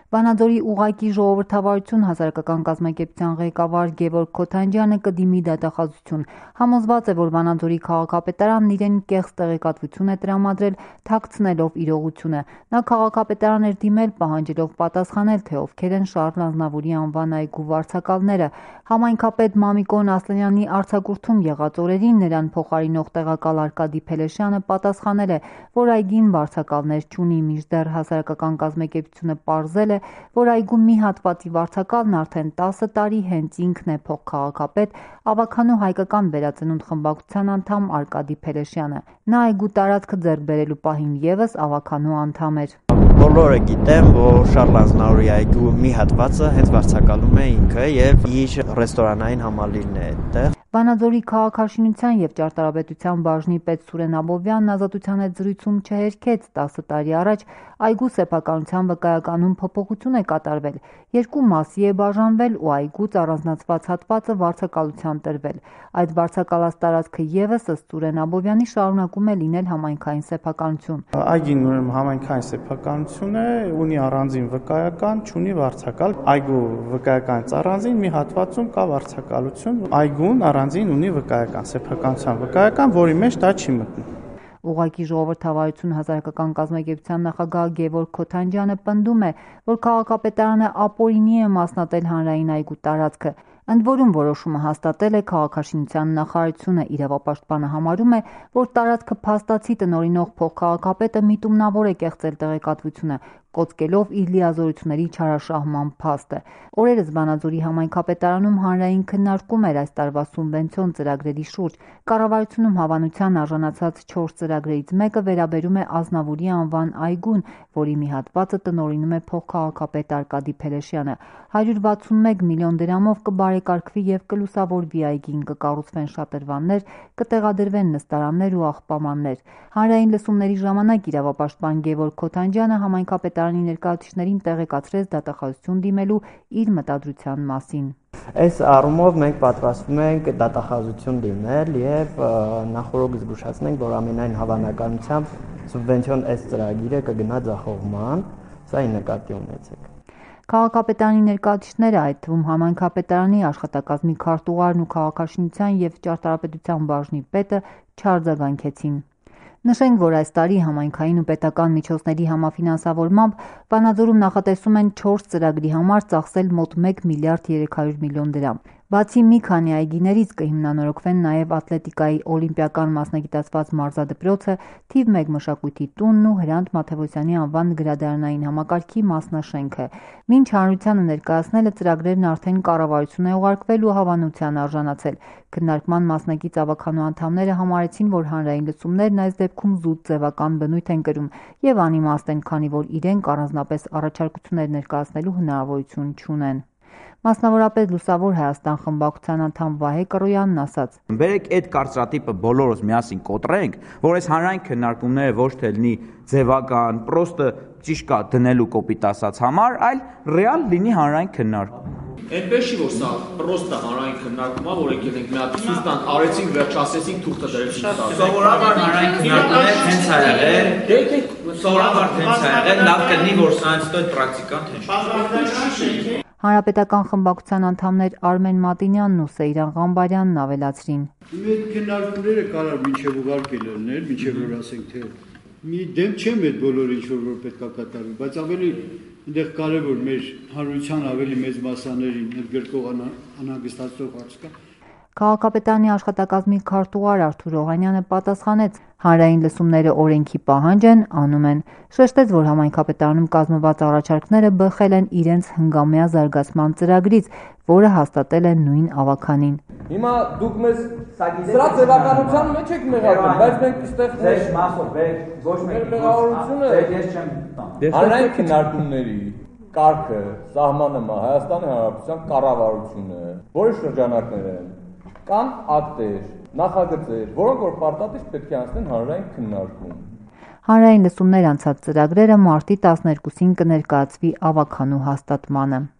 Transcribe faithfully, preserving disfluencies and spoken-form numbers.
Վանաձորի ուղղակի ժողովրդավարություն հասարակական կազմակերպության ղեկավար Գևորգ Քոթանջյանը կդիմի դատախազություն։ Համոզված է, որ Վանաձորի քաղաքապետարանն իրեն կեղծ տեղեկատվություն է տրամադրել, թաքցնելով իրողությունը։ Նա քաղաքապետարան էր դիմել, պահանջելով պատասխանել, թե ովքեր են Շառլ Ազնավուրի անվան այգու վարձակալները։ Համայնքապետ Մամիկոն Ասլանյանի արձակուրդում եղած օրերին նրան փոխարինող տեղակալ Արկադի Փելեշյանը պատասխանել է, որ այգին վարձակալներ չունի, մինչդեռ հասարակական կազմակերպությունը պարզել է, որ այգու մի հատվածի վարձակալն արդեն տասը տարի հենց ինքն է փոխքաղաքապետ Ավագանու հայկական վերածնունդ խմբակցության անդամ Արկադի Փելեշյանը։ Նա այգու տարածքը ձեռք բերելու պահին ևս Ավագանու անդամ էր։ Բոլորը գիտեն, որ Շառլ Ազնավուրի այգու մի հատվածը հենց վարձակալում է ինքը եւ իր ռեստորանային համալիրն է այդտեղ։ Վանաձորի քաղաքաշինության եւ ճարտարապետության բաժնի պետ Սուրեն Աբովյանն Ազատության հետ զրույցում չհերքեց տասը տարի առաջ այգու սեփականության վկայականում փոփոխություն է կատարվել, երկու մասի է բաժանվել ու այգուց առանձնացված հատվածը վարձակալության տրվել։ Այդ վարձակալած տարածքը ևս ըստ Սուրեն Աբովյանի շարունակում է լինել համայնքային սեփականություն։ Այգին ուրեմն համայնքային սեփականություն է, ունի առանձին վկայական, չունի վարձակալ։ Այգու վկայականից առանձին մի հատվածում կա վարձակալություն։ Այգուն առանձին ունի վկայական, սեփականության վկայական, որի մեջ դա չի մտնում։ Ուղղակի ժողովրդավարություն հասարակական կազմակերպության նախագահ Գևորգ Քոթանջյանը պնդում է, որ քաղաքապետարանը ապօրինի է մասնատել հանրային այգու տարածքը։ Ընդ որում որոշումը հաստատել է քաղաքաշինության նախարարությունը։ Իրավապաշտպանը համարում է, որ տարածքը փաստացի տնօրինող փոխքաղաքապետը միտումնավոր է կեղծել տեղեկատվությունը, կոծկելով իր լիազորությունների չարաշահման փաստը։ Օրերս Վանաձորի համայնքապետարանում հանրային քննարկում էր այս տարվա սուբվենցիոն ծրագրերի շուրջ։ Կառավարությունում հավանության արժանացած չորս ծրագրերից մեկը վերաբերում է Ազնավուրի անվան այգուն, որի մի հատվածը տնօրինում է փոխքաղաքապետ Արկադի Փելեշյանը։ հարյուր վաթսունմեկ միլիոն դրամով կբարեկարգվի եւ կլուսավորվի այգին, կկառուցվեն շատրվաններ, կտեղադրվեն նստարաններ ու աղբամաններ։ Հանրային լսումների ժամանակ իրավապաշտպան Գևորգ Քոթանջյանը համայնքապետարանի ներկայացուցիչներին տեղեկացրեց դատախազություն դիմելու իր մտադրության մասին։ Այս առումով մենք պատրաստվում ենք դատախազություն դիմել եւ նախորդ զգուշացնենք, որ ամենայն հավանականությամբ սուբվենցիոն այս ծրագիրը կգնա ձախողման, սա նկատի ունեցեք։ Քաղաքապետարանի ներկայացուցիչները, այդ թվում համայնքապետարանի աշխատակազմի քարտուղարն ու քաղաքաշինության եւ ճարտարապետության բաժնի պետը չարձագանքեցին։ Նշենք, որ այս տարի համայնքային ու պետական միջոցների համաֆինանսավորմամբ Վանաձորում նախատեսում են չորս ծրագրի համար ծախսել մոտ մեկ միլիարդ երեք հարյուր միլիոն դրամ։ Բացի մի քանի այգիներից կհիմնանորոգվեն նաև ատլետիկայի օլիմպիական մասնագիտացված մարզադպրոցը, թիվ մեկ մշակույթի տունն ու Հրանտ Մաթևոսյանի անվան գրադարանային համակարգի մասնաշենքը։ Մինչ հանրությանը ներկայացնելը ծրագրերն արդեն կառավարություն է ուղարկվել ու հավանության արժանացել։ Քննարկման մասնակից Ավագանու անդամները համարեցին, որ հանրային լսումներն այս դեպքում զուտ ձևական բնույթ են կրում եւ անիմաստ են, քանի որ իրենք առանձնապես առաջարկություններ ներկայացնելու հնարավորություն չունեն։ Մասնավորապես Լուսավոր Հայաստան խմբակցության անդամ Վահե Կռոյանն ասաց. Բերեք այդ կարծրատիպը բոլորս միասին կոտրենք, որ այս հանրային քննարկումները ոչ թե լինի ձևական, պրոստը ճիշտ կա դնելու կոպիտ ասած համար, այլ ռեալ լինի հանրային քննարկում։ Այնպես չի, որ սա պրոստը հանրային քննարկումա, որ եկել ենք մի հատ ցույց տան, արեցինք, վերջացրեցինք, թուղթը դրեցինք։ Սովորաբար հանրային քննարկումները հենց ա եղել։ Սովորաբար հենց ա եղել, լավ կլինի, որ սրանից հետո պրակտիկան թեժ։ Հանրապետական խմբակցության անդամներ Արմեն Մատինյանն ու Սեյրան Ղամբարյանն ավելացրին. Այդ քննարկումները կարող մինչև ուղարկել լինել, մինչև որ ասենք թե մի դեմ չեմ այդ բոլորը ինչ որ պետք է կատարվի, բայց ավելի այնտեղ կարևոր մեր հանրության ավելի մեծ մասաներին ընդգրկող անհանգստացող հարց կա։ Քաղաքապետարանի աշխատակազմի քարտուղար Արթուր Օհանյանը պատասխանեց. հանրային լսումները օրենքի պահանջ են, անում են։ Շեշտեց, որ համայնքապետարանում կազմված առաջարկները բխել են իրենց հնգամյա զարգացման ծրագրից, որը հաստատել է նույն Ավագանին։ Հիմա դուք մեզ սրա ձևականության մեջ եք մեղադրում, բայց մենք այստեղ ձեր մասով ոչ մեր մեղավորությունը ես չեմ հանրային քննարկումների կարգը սահմանում է Հայաստանի Հանրապետության կառավարությունը, որի շրջանակներ են կան ակտեր, նախագծեր, որոնք որ պարտադիր պետք է անցնեն հանրային քննարկում։ Հանրային լսումներ անցած ծրագրերը մարտի տասներկուսին կներկայացվի Ավագանու հաստատմանը։